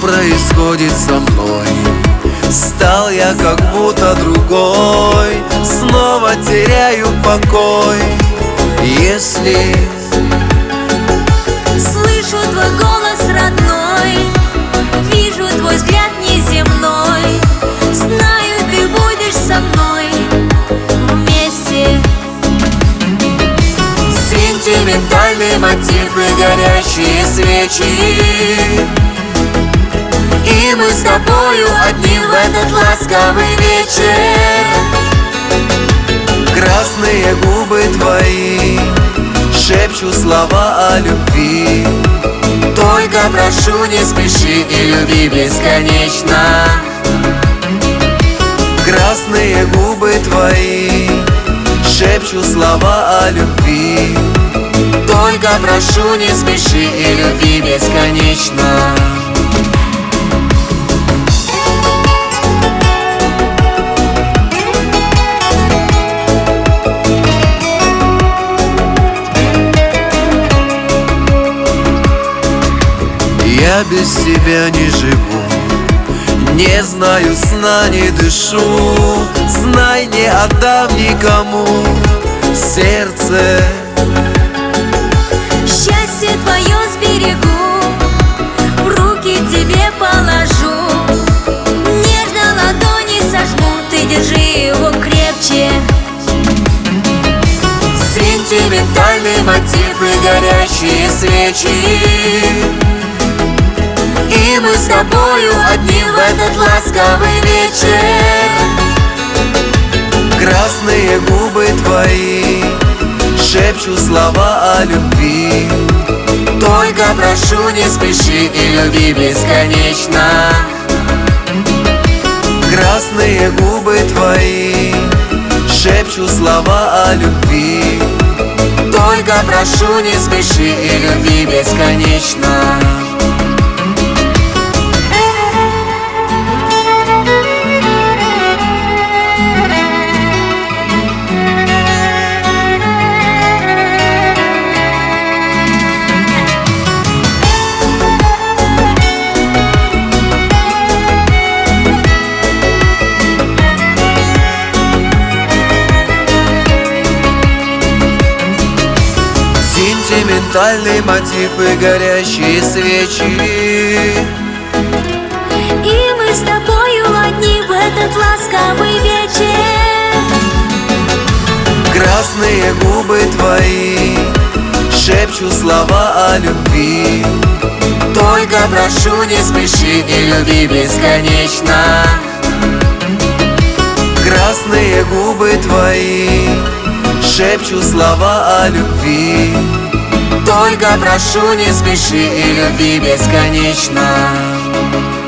происходит со мной? Стал я как будто другой, снова теряю покой. Если слышу твой голос родной, вижу твой взгляд неземной, знаю, ты будешь со мной вместе. Сентиментальный мотив и горящие свечи, и мы с тобою одни в этот ласковый вечер. Красные губы твои шепчут слова о любви. Только прошу, не спеши и люби бесконечно. Красные губы твои шепчут слова о любви. Только прошу, не спеши и люби бесконечно. Я без тебя не живу, не знаю сна, не дышу. Знай, не отдам никому сердце. Счастье твое сберегу, в руки тебе положу, нежно ладони сожму, ты держи его крепче. Сентиментальный мотив и горящие свечи, и мы с тобою одни в этот ласковый вечер. Красные губы твои шепчут слова о любви. Только прошу, не спеши и люби бесконечно. Красные губы твои шепчут слова о любви. Только прошу, не спеши и люби бесконечно. Сентиментальный мотив и горящие свечи, и мы с тобою одни в этот ласковый вечер. Красные губы твои шепчут слова о любви. Только прошу, не спеши и люби бесконечно. Красные губы твои шепчут слова о любви. Только прошу, не спеши и люби бесконечно.